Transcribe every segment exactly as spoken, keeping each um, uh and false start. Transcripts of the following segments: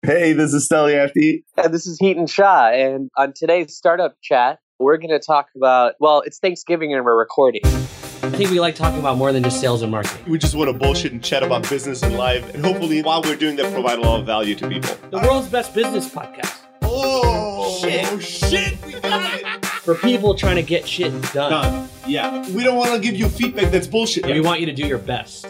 Hey, this is Steliafty. And this is Heaton Shah. And on today's Startup Chat, we're going to talk about, well, it's Thanksgiving and we're recording. I think we like talking about more than just sales and marketing. We just want to bullshit and chat about business and life. And hopefully, while we're doing that, provide a lot of value to people. The world's best business podcast. Oh, shit. Oh, shit. We got it. For people trying to get shit done. Done. Yeah. We don't want to give you feedback that's bullshit. Yeah, we want you to do your best.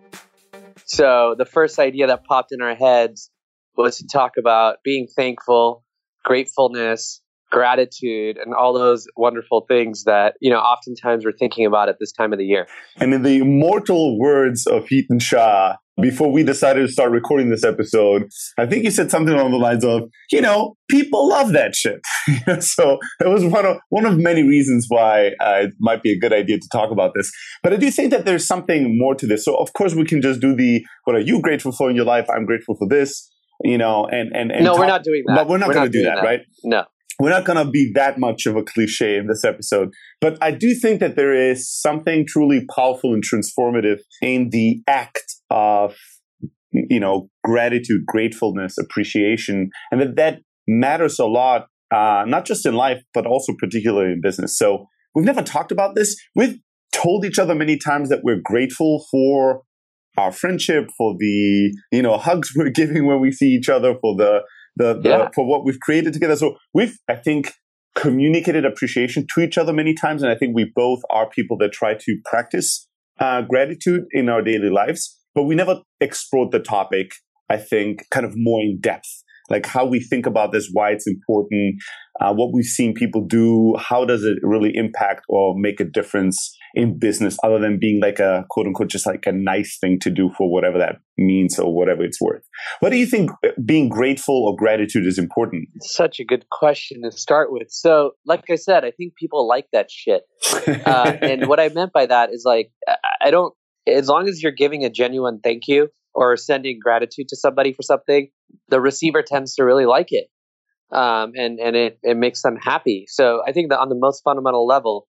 So the first idea that popped in our heads was to talk about being thankful, gratefulness, gratitude, and all those wonderful things that, you know, oftentimes we're thinking about at this time of the year. And in the immortal words of Heaton Shah, before we decided to start recording this episode, I think you said something along the lines of, you know, people love that shit. So that was one of one of many reasons why uh, it might be a good idea to talk about this. But I do think that there's something more to this. So of course we can just do the, what are you grateful for in your life? I'm grateful for this, you know, and, and, and no, talk, we're not doing that. But we're not going to do that, that, right? No. We're not going to be that much of a cliche in this episode, but I do think that there is something truly powerful and transformative in the act of, you know, gratitude, gratefulness, appreciation, and that that matters a lot, uh, not just in life, but also particularly in business. So we've never talked about this. We've told each other many times that we're grateful for our friendship, for the, you know, hugs we're giving when we see each other, for the The, the yeah. for what we've created together. So we've, I think, communicated appreciation to each other many times. And I think we both are people that try to practice uh, gratitude in our daily lives. But we never explored the topic, I think, kind of more in depth. Like how we think about this, why it's important, uh, what we've seen people do, how does it really impact or make a difference in business other than being like a quote unquote, just like a nice thing to do for whatever that means or whatever it's worth. What do you think being grateful or gratitude is important? Such a good question to start with. So like I said, I think people like that shit. Uh, and what I meant by that is like, I don't, as long as you're giving a genuine thank you or sending gratitude to somebody for something, the receiver tends to really like it. Um, and, and it, it makes them happy. So I think that on the most fundamental level,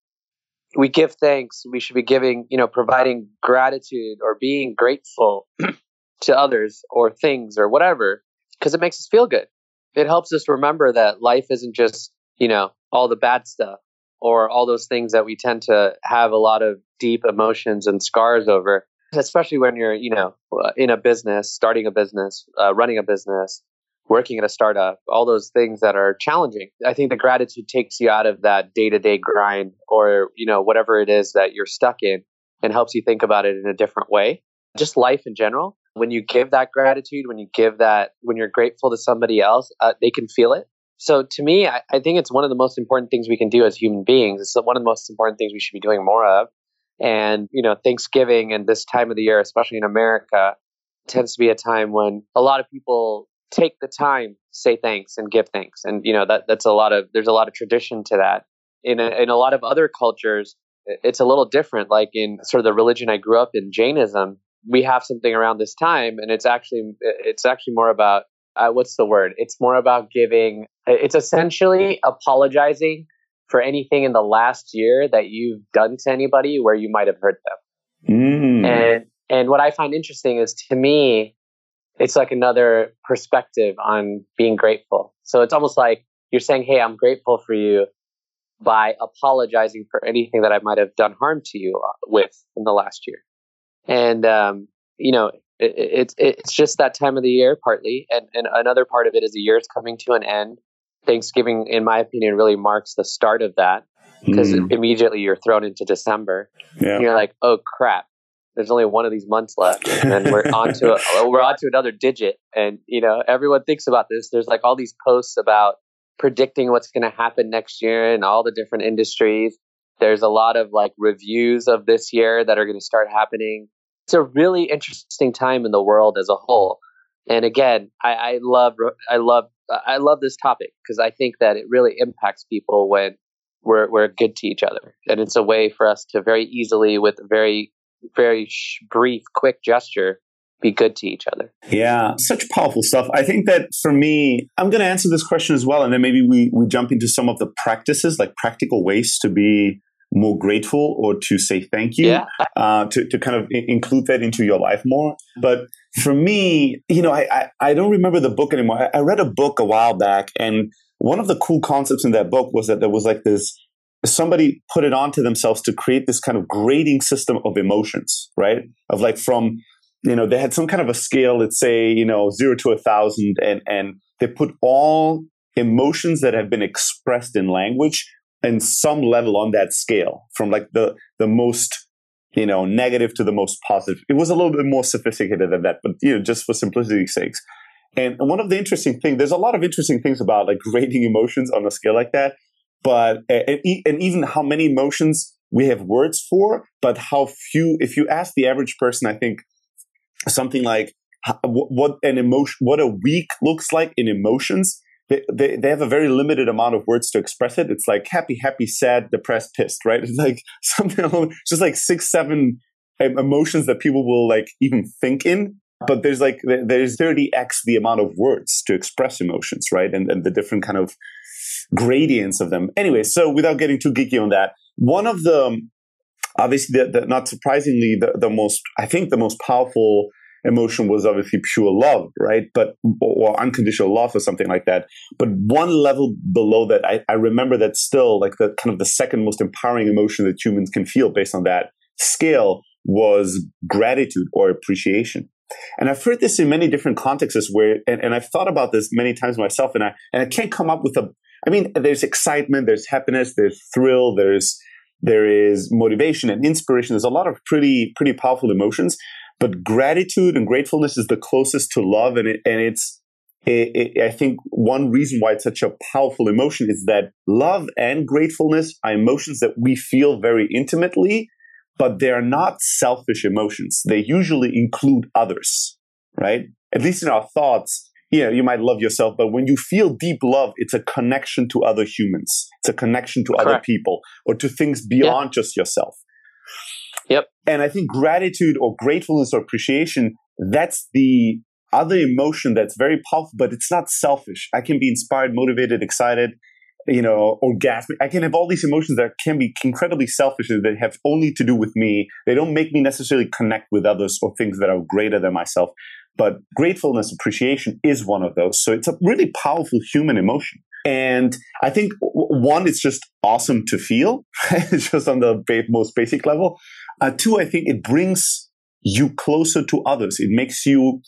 we give thanks. We should be giving, you know, providing gratitude or being grateful to others or things or whatever, because it makes us feel good. It helps us remember that life isn't just, you know, all the bad stuff or all those things that we tend to have a lot of deep emotions and scars over, especially when you're, you know, in a business, starting a business, uh, running a business, working at a startup, all those things that are challenging. I think the gratitude takes you out of that day-to-day grind or, you know, whatever it is that you're stuck in and helps you think about it in a different way. Just life in general. When you give that gratitude, when you give that, when you're grateful to somebody else, uh, they can feel it. So to me, I, I think it's one of the most important things we can do as human beings. It's one of the most important things we should be doing more of. And, you know, Thanksgiving and this time of the year, especially in America, tends to be a time when a lot of people take the time to say thanks and give thanks. And, you know, that that's a lot of, there's a lot of tradition to that. In a, in a lot of other cultures, it's a little different. Like in sort of the religion I grew up in, Jainism, we have something around this time, and it's actually, it's actually more about, uh, what's the word? It's more about giving, it's essentially apologizing for anything in the last year that you've done to anybody where you might have hurt them. Mm. And, and what I find interesting is, to me, it's like another perspective on being grateful. So it's almost like you're saying, hey, I'm grateful for you by apologizing for anything that I might have done harm to you with in the last year. And, um, you know, it, it's it's just that time of the year, partly. And, and another part of it is the year is coming to an end. Thanksgiving, in my opinion, really marks the start of that, because mm. immediately you're thrown into December. Yeah. And you're like, oh, crap. There's only one of these months left, and then we're on to a, we're on to another digit. And, you know, everyone thinks about this. There's like all these posts about predicting what's going to happen next year in all the different industries. There's a lot of like reviews of this year that are going to start happening. It's a really interesting time in the world as a whole. And again, I, I love I love I love this topic because I think that it really impacts people when we're we're good to each other, and it's a way for us to very easily, with very very sh- brief, quick gesture, be good to each other. Yeah, such powerful stuff. I think that for me, I'm going to answer this question as well, and then maybe we, we jump into some of the practices, like practical ways to be more grateful or to say thank you, yeah. uh, to, to kind of I- include that into your life more. But for me, you know, I, I, I don't remember the book anymore. I, I read a book a while back, and one of the cool concepts in that book was that there was like this, somebody put it onto themselves to create this kind of grading system of emotions, right? Of like from, you know, they had some kind of a scale, let's say, you know, zero to a thousand, and, and they put all emotions that have been expressed in language and some level on that scale, from like the, the most, you know, negative to the most positive. It was a little bit more sophisticated than that, but, you know, just for simplicity's sake. And one of the interesting things, there's a lot of interesting things about like grading emotions on a scale like that, but, and, and even how many emotions we have words for, but how few, if you ask the average person, I think something like what an emotion, what a week looks like in emotions, They, they they have a very limited amount of words to express it. It's like happy, happy, sad, depressed, pissed, right? It's like something along, just like six, seven emotions that people will like even think in. But there's like, there's thirty x the amount of words to express emotions, right? And, and the different kind of gradients of them. Anyway, so without getting too geeky on that, one of the, obviously, the, the, not surprisingly, the, the most, I think the most powerful emotion was obviously pure love, right? But, or unconditional love or something like that. But one level below that, I, I remember that still like the kind of the second most empowering emotion that humans can feel based on that scale was gratitude or appreciation. And I've heard this in many different contexts where, and, and I've thought about this many times myself, and I, and I can't come up with a, I mean, there's excitement, there's happiness, there's thrill, there's, there is motivation and inspiration. There's a lot of pretty, pretty powerful emotions. But gratitude and gratefulness is the closest to love, and it, and it's. It, it, I think one reason why it's such a powerful emotion is that love and gratefulness are emotions that we feel very intimately, but they are not selfish emotions. They usually include others, right? At least in our thoughts, you know, you might love yourself, but when you feel deep love, it's a connection to other humans. It's a connection to Correct. other people or to things beyond yeah. just yourself. Yep. And I think gratitude or gratefulness or appreciation, that's the other emotion that's very powerful, but it's not selfish. I can be inspired, motivated, excited, you know, orgasmic. I can have all these emotions that can be incredibly selfish and that have only to do with me. They don't make me necessarily connect with others or things that are greater than myself. But gratefulness, appreciation is one of those. So it's a really powerful human emotion. And I think one, it's just awesome to feel, just on the most basic level. Uh, two, I think it brings you closer to others. It makes you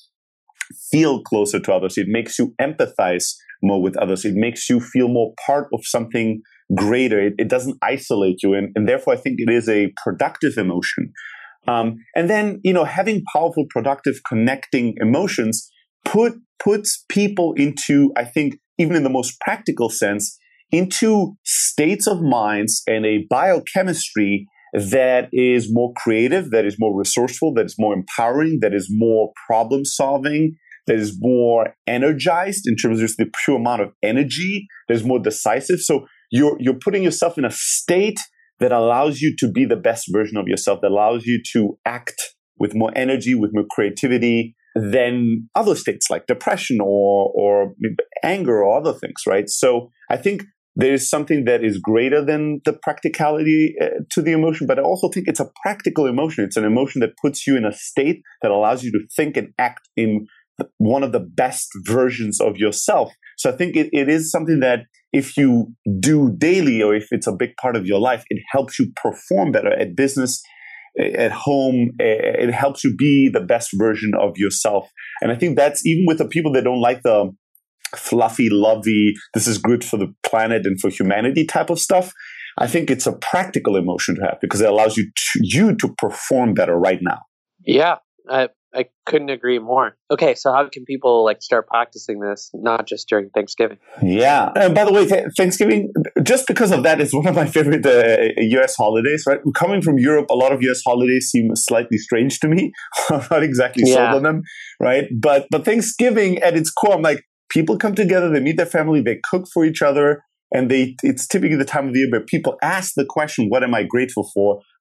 feel closer to others. It makes you empathize more with others. It makes you feel more part of something greater. It, it doesn't isolate you. And, and therefore, I think it is a productive emotion. Um, and then, you know, having powerful, productive, connecting emotions put puts people into, I think, even in the most practical sense, into states of minds and a biochemistry that is more creative, that is more resourceful, that is more empowering, that is more problem solving, that is more energized in terms of just the pure amount of energy, that is more decisive. So you're you're putting yourself in a state that allows you to be the best version of yourself, that allows you to act with more energy, with more creativity than other states like depression or or anger or other things, right? So I think there is something that is greater than the practicality uh, to the emotion, but I also think it's a practical emotion. It's an emotion that puts you in a state that allows you to think and act in one of the best versions of yourself. So I think it, it is something that if you do daily or if it's a big part of your life, it helps you perform better at business, at home. It helps you be the best version of yourself. And I think that's even with the people that don't like the fluffy, lovey, this is good for the planet and for humanity type of stuff. I think it's a practical emotion to have because it allows you to, you to perform better right now. Yeah, I I couldn't agree more. Okay, so how can people like start practicing this, not just during Thanksgiving? Yeah. And by the way, th- Thanksgiving, just because of that, is one of my favorite uh, U S holidays, right? Coming from Europe, a lot of U S holidays seem slightly strange to me. I'm not exactly sold Yeah. on them, right? But but Thanksgiving at its core, I'm like, people come together, they meet their family, they cook for each other, and they it's typically the time of the year where people ask the question, what am I grateful for?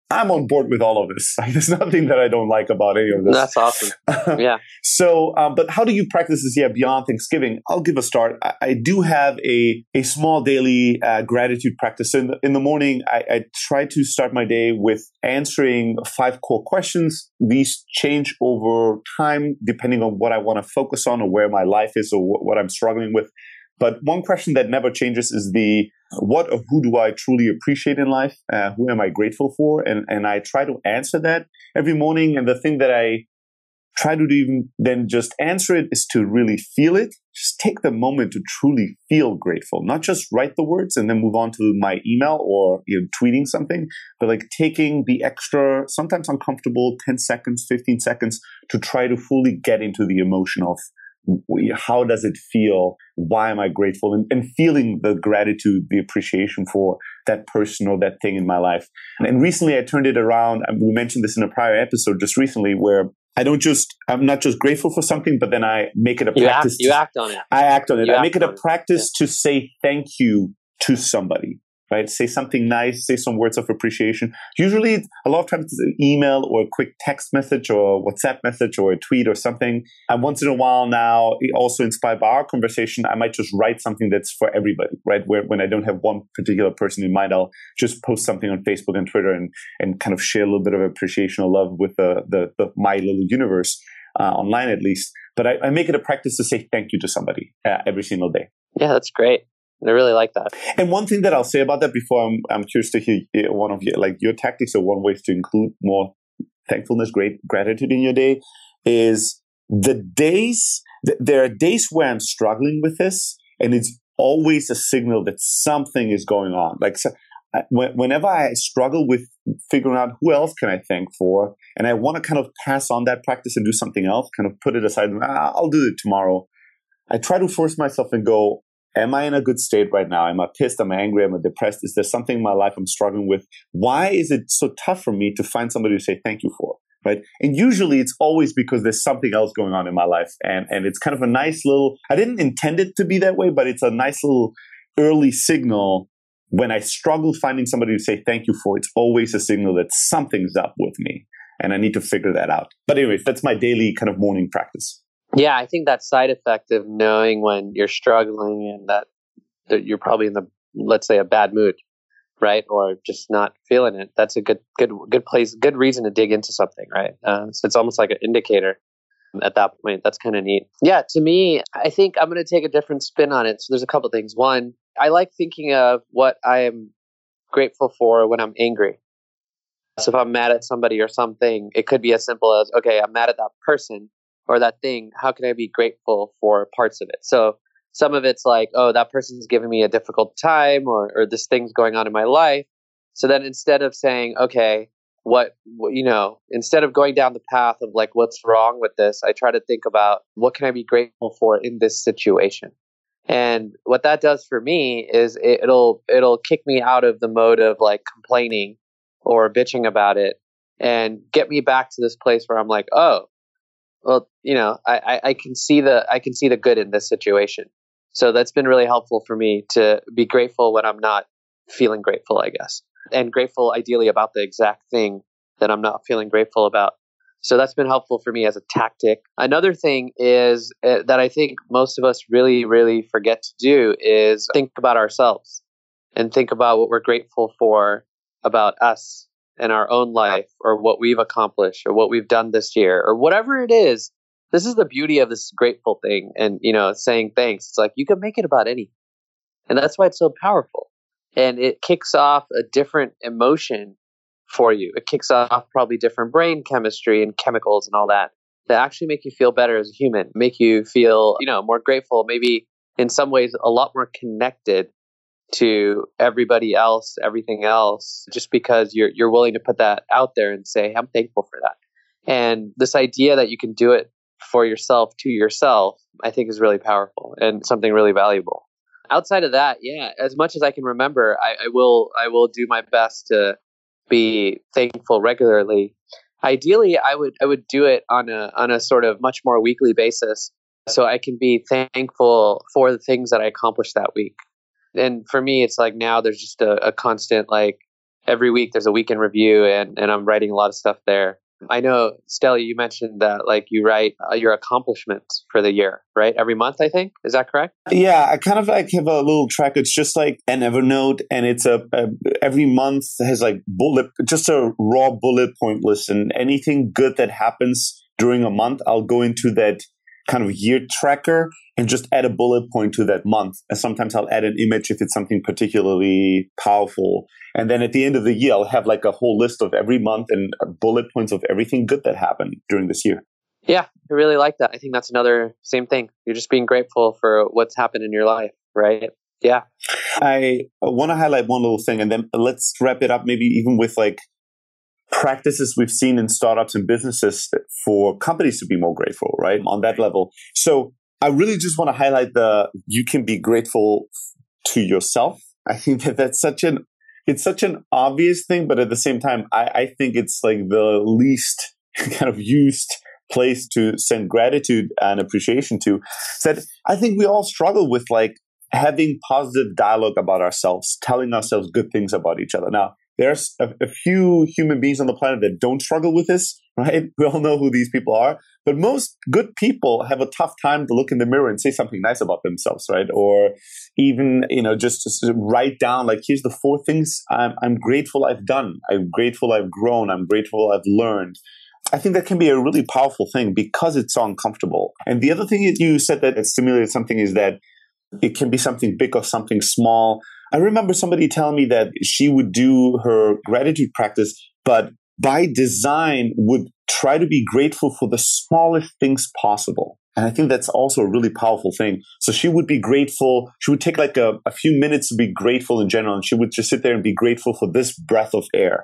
I'm on board with all of this. Like, there's nothing that I don't like about any of this. That's awesome. Yeah. So, um, but how do you practice this? Yeah, beyond Thanksgiving, I'll give a start. I, I do have a a small daily uh, gratitude practice. So in the, in the morning, I, I try to start my day with answering five core questions. These change over time depending on what I want to focus on or where my life is or wh- what I'm struggling with. But one question that never changes is the what or who do I truly appreciate in life? Uh, who am I grateful for? And and I try to answer that every morning. And the thing that I try to do even then just answer it is to really feel it. Just take the moment to truly feel grateful, not just write the words and then move on to my email or you know, tweeting something, but like taking the extra, sometimes uncomfortable ten seconds, fifteen seconds to try to fully get into the emotion of how does it feel? Why am I grateful? And, and feeling the gratitude, the appreciation for that person or that thing in my life. And, and recently I turned it around. We mentioned this in a prior episode just recently where I don't just, I'm not just grateful for something, but then I make it a you practice. Act, you to, act on it. I act on it. You I make it a it. practice yeah. to say thank you to somebody. Right? Say something nice, say some words of appreciation. Usually, a lot of times it's an email or a quick text message or a WhatsApp message or a tweet or something. And once in a while now, also inspired by our conversation, I might just write something that's for everybody, right? Where when I don't have one particular person in mind, I'll just post something on Facebook and Twitter and, and kind of share a little bit of appreciation or love with the, the, the my little universe, uh, online at least. But I, I make it a practice to say thank you to somebody uh, every single day. Yeah, that's great. I really like that. And one thing that I'll say about that before I'm I'm curious to hear one of your like your tactics or one way to include more thankfulness, great gratitude in your day is the days. Th- there are days where I'm struggling with this, and it's always a signal that something is going on. Like so, I, whenever I struggle with figuring out who else can I thank for, and I want to kind of pass on that practice and do something else, kind of put it aside. Ah, I'll do it tomorrow. I try to force myself and go, am I in a good state right now? Am I pissed? Am I angry? Am I depressed? Is there something in my life I'm struggling with? Why is it so tough for me to find somebody to say thank you for? Right? And usually it's always because there's something else going on in my life. And, and it's kind of a nice little, I didn't intend it to be that way, but it's a nice little early signal. When I struggle finding somebody to say thank you for, it's always a signal that something's up with me. And I need to figure that out. But anyways, that's my daily kind of morning practice. Yeah, I think that side effect of knowing when you're struggling and that, that you're probably in the, let's say, a bad mood, right? Or just not feeling it. That's a good, good, good place, good reason to dig into something, right? Uh, so it's almost like an indicator at that point. That's kind of neat. Yeah, to me, I think I'm going to take a different spin on it. So there's a couple things. One, I like thinking of what I am grateful for when I'm angry. So if I'm mad at somebody or something, it could be as simple as, okay, I'm mad at that person or that thing. How can I be grateful for parts of it? So some of it's like, oh, that person's giving me a difficult time, or or this thing's going on in my life. So then instead of saying, okay, what, what you know, instead of going down the path of like, what's wrong with this, I try to think about what can I be grateful for in this situation. And what that does for me is it, it'll it'll kick me out of the mode of like complaining or bitching about it, and get me back to this place where I'm like, oh, well, you know, I, I, I can see the I can see the good in this situation. So that's been really helpful for me to be grateful when I'm not feeling grateful, I guess, and grateful ideally about the exact thing that I'm not feeling grateful about. So that's been helpful for me as a tactic. Another thing is uh, that I think most of us really, really forget to do is think about ourselves and think about what we're grateful for about us and our own life, or what we've accomplished, or what we've done this year, or whatever it is. This is the beauty of this grateful thing, and you know, saying thanks. It's like you can make it about anything, and that's why it's so powerful. And it kicks off a different emotion for you. It kicks off probably different brain chemistry and chemicals and all that that actually make you feel better as a human, make you feel, you know, more grateful. Maybe in some ways a lot more connected to everybody else, everything else, just because you're you're willing to put that out there and say, I'm thankful for that. And this idea that you can do it for yourself, to yourself, I think is really powerful and something really valuable. Outside of that, yeah, as much as I can remember, I, I will I will do my best to be thankful regularly. Ideally, I would I would do it on a on a sort of much more weekly basis, so I can be thankful for the things that I accomplished that week. And for me, it's like now there's just a, a constant like every week there's a weekend review, and, and I'm writing a lot of stuff there. I know, Stella, you mentioned that like you write uh, your accomplishments for the year, right? Every month, I think. Is that correct? Yeah, I kind of like have a little track. It's just like an Evernote, and it's a, a every month has like bullet, just a raw bullet point list, and anything good that happens during a month, I'll go into that kind of year tracker and just add a bullet point to that month. And sometimes I'll add an image if it's something particularly powerful. And then at the end of the year, I'll have like a whole list of every month and bullet points of everything good that happened during this year. Yeah, I really like that. I think that's another same thing. You're just being grateful for what's happened in your life, right? Yeah. I want to highlight one little thing, and then let's wrap it up maybe even with like practices we've seen in startups and businesses for companies to be more grateful, right? On that level. So I really just want to highlight the, you can be grateful to yourself. I think that that's such an, it's such an obvious thing, but at the same time, I, I think it's like the least kind of used place to send gratitude and appreciation to. That I think we all struggle with like having positive dialogue about ourselves, telling ourselves good things about each other. Now, there's a, a few human beings on the planet that don't struggle with this, right? We all know who these people are. But most good people have a tough time to look in the mirror and say something nice about themselves, right? Or even, you know, just to write down, like, here's the four things I'm, I'm grateful I've done. I'm grateful I've grown. I'm grateful I've learned. I think that can be a really powerful thing because it's so uncomfortable. And the other thing that you said that stimulated something is that it can be something big or something small. I remember somebody telling me that she would do her gratitude practice, but by design would try to be grateful for the smallest things possible. And I think that's also a really powerful thing. So she would be grateful. She would take like a, a few minutes to be grateful in general. And she would just sit there and be grateful for this breath of air.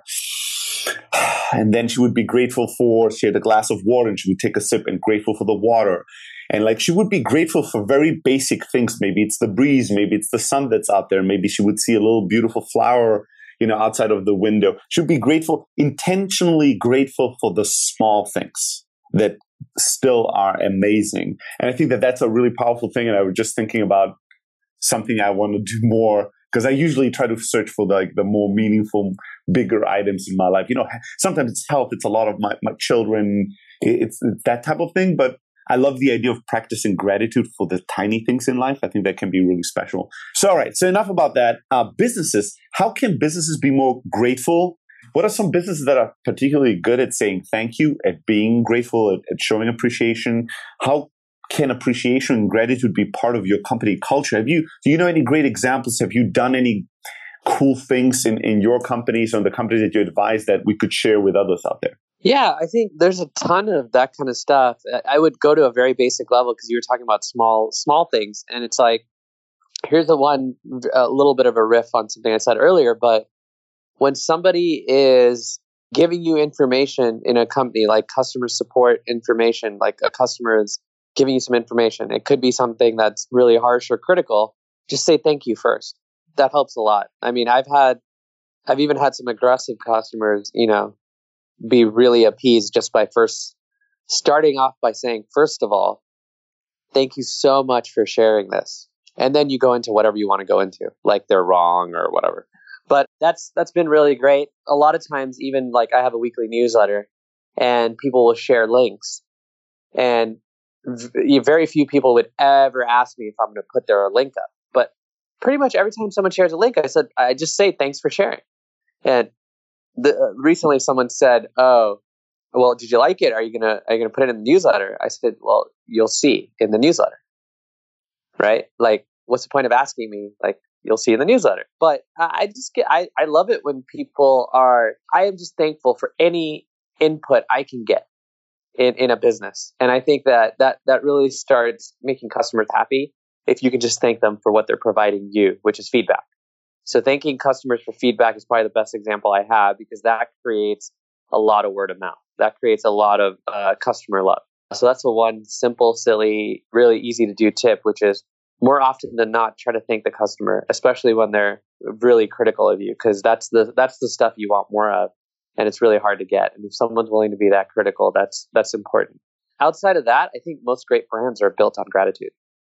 And then she would be grateful for, she had a glass of water and she would take a sip and grateful for the water. And like she would be grateful for very basic things. Maybe it's the breeze. Maybe it's the sun that's out there. Maybe she would see a little beautiful flower, you know, outside of the window. She would be grateful, intentionally grateful for the small things that still are amazing. And I think that that's a really powerful thing. And I was just thinking about something I want to do more, because I usually try to search for the, like the more meaningful, bigger items in my life. You know, sometimes it's health. It's a lot of my, my children. It's, it's that type of thing. But I love the idea of practicing gratitude for the tiny things in life. I think that can be really special. So, all right. So enough about that. Uh, businesses. How can businesses be more grateful? What are some businesses that are particularly good at saying thank you, at being grateful, at, at showing appreciation? How can appreciation and gratitude be part of your company culture? Have you, do you know any great examples? Have you done any cool things in, in your companies or the companies that you advise that we could share with others out there? Yeah, I think there's a ton of that kind of stuff. I would go to a very basic level because you were talking about small, small things. And it's like, here's the one, a little bit of a riff on something I said earlier, but when somebody is giving you information in a company, like customer support information, like a customer is giving you some information, it could be something that's really harsh or critical, just say thank you first. That helps a lot. I mean, I've had, I've even had some aggressive customers, you know, be really appeased just by first starting off by saying, first of all, thank you so much for sharing this. And then you go into whatever you want to go into, like they're wrong or whatever. But that's that's been really great. A lot of times, even like I have a weekly newsletter and people will share links. And v- very few people would ever ask me if I'm going to put their link up. But pretty much every time someone shares a link, I said, I just say, thanks for sharing. And the, uh, recently someone said, oh, well, did you like it? Are you going to are you gonna put it in the newsletter? I said, well, you'll see in the newsletter. Right? Like, what's the point of asking me? Like, you'll see in the newsletter. But I just get, I, I love it when people are, I am just thankful for any input I can get in, in a business. And I think that, that that really starts making customers happy if you can just thank them for what they're providing you, which is feedback. So thanking customers for feedback is probably the best example I have, because that creates a lot of word of mouth. That creates a lot of uh, customer love. So that's the one simple, silly, really easy to do tip, which is more often than not, try to thank the customer, especially when they're really critical of you, because that's the that's the stuff you want more of, and it's really hard to get. And if someone's willing to be that critical, that's that's important. Outside of that, I think most great brands are built on gratitude,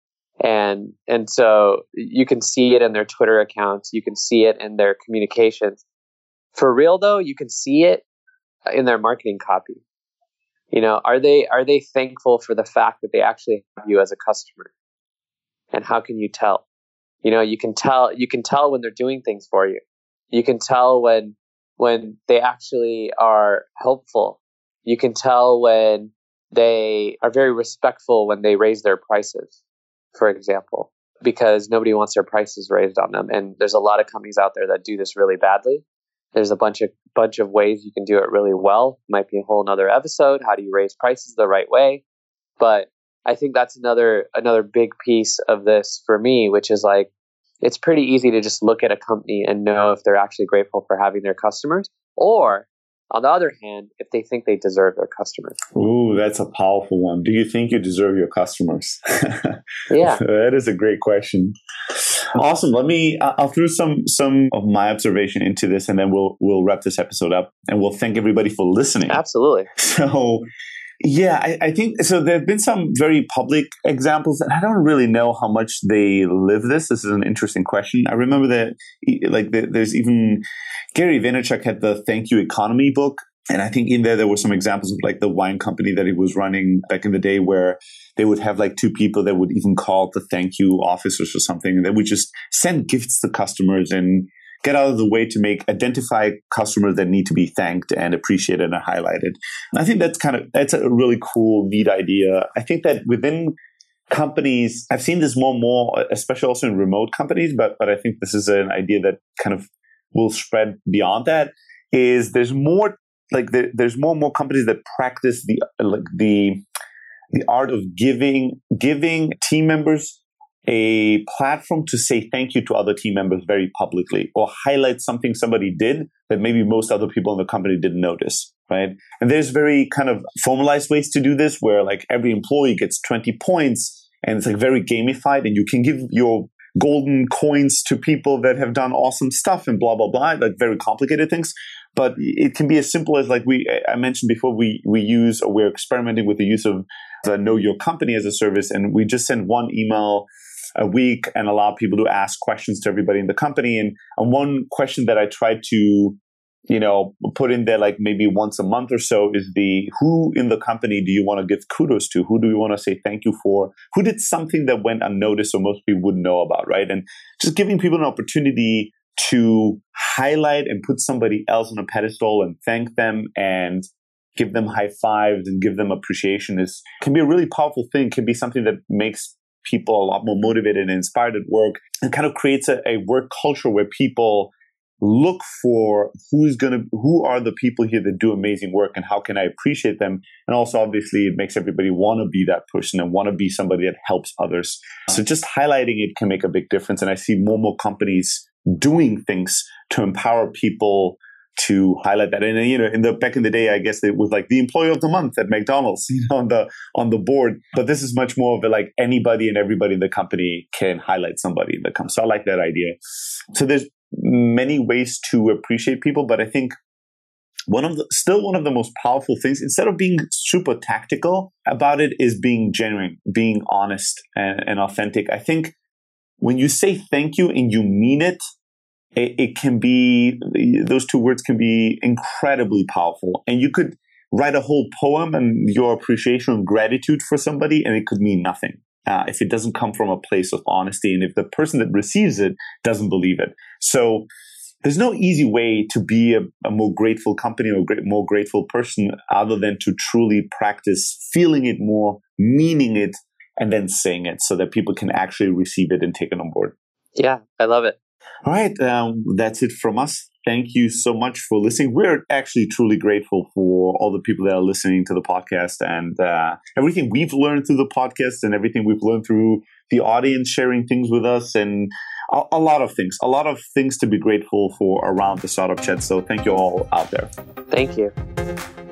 and and so you can see it in their Twitter accounts, you can see it in their communications. For real though, you can see it in their marketing copy. You know, are they are they thankful for the fact that they actually have you as a customer? And how can you tell? You know, you can tell you can tell when they're doing things for you. You can tell when when they actually are helpful. You can tell when they are very respectful when they raise their prices, for example, because nobody wants their prices raised on them. And there's a lot of companies out there that do this really badly. There's a bunch of bunch of ways you can do it really well. Might be a whole nother episode. How do you raise prices the right way? But I think that's another another big piece of this for me, which is like, it's pretty easy to just look at a company and know if they're actually grateful for having their customers, or on the other hand, if they think they deserve their customers. Ooh, that's a powerful one. Do you think you deserve your customers? Yeah. That is a great question. Awesome. Let me, I'll throw some, some of my observation into this, and then we'll, we'll wrap this episode up, and we'll thank everybody for listening. Absolutely. So, yeah, I, I think, so there have been some very public examples, and I don't really know how much they live this. This is an interesting question. I remember that, like, the, there's even, Gary Vaynerchuk had the Thank You Economy book. And I think in there, there were some examples of like the wine company that he was running back in the day, where they would have like two people that would even call the thank you officers or something. And they would just send gifts to customers and get out of the way to make identify customers that need to be thanked and appreciated and highlighted. And I think that's kind of, that's a really cool, neat idea. I think that within companies, I've seen this more and more, especially also in remote companies, but, but I think this is an idea that kind of will spread beyond that, is there's more, like there, there's more and more companies that practice the, like the, the art of giving, giving team members a platform to say thank you to other team members very publicly, or highlight something somebody did that maybe most other people in the company didn't notice, right? And there's very kind of formalized ways to do this, where like every employee gets twenty points, and it's like very gamified, and you can give your golden coins to people that have done awesome stuff and blah, blah, blah, like very complicated things. But it can be as simple as, like we, I mentioned before, we, we use, or we're experimenting with the use of the Know Your Company as a service. And we just send one email a week and allow people to ask questions to everybody in the company. And, and one question that I tried to, you know, put in there like maybe once a month or so is the, who in the company do you want to give kudos to? Who do you want to say thank you for? Who did something that went unnoticed or most people wouldn't know about, right? And just giving people an opportunity to highlight and put somebody else on a pedestal and thank them and give them high fives and give them appreciation is, can be a really powerful thing, can be something that makes people a lot more motivated and inspired at work, and kind of creates a, a work culture where people look for who's going to, who are the people here that do amazing work and how can I appreciate them. And also, obviously, it makes everybody want to be that person and want to be somebody that helps others. So just highlighting it can make a big difference. And I see more and more companies doing things to empower people to highlight that. And, you know, in the back in the day, I guess it was like the employee of the month at McDonald's, you know, on the on the board. But this is much more of a like anybody and everybody in the company can highlight somebody in the company. So I like that idea. So there's many ways to appreciate people, but I think one of the still one of the most powerful things, instead of being super tactical about it, is being genuine, being honest and, and authentic. I think when you say thank you and you mean it, it, it can be, those two words can be incredibly powerful. And you could write a whole poem and your appreciation and gratitude for somebody, and it could mean nothing uh, if it doesn't come from a place of honesty, and if the person that receives it doesn't believe it. So there's no easy way to be a, a more grateful company or a great, more grateful person other than to truly practice feeling it more, meaning it, and then saying it so that people can actually receive it and take it on board. Yeah, I love it. All right. Um, that's it from us. Thank you so much for listening. We're actually truly grateful for all the people that are listening to the podcast, and uh, everything we've learned through the podcast, and everything we've learned through the audience sharing things with us, and a, a lot of things, a lot of things to be grateful for around the Startup Chat. So thank you all out there. Thank you.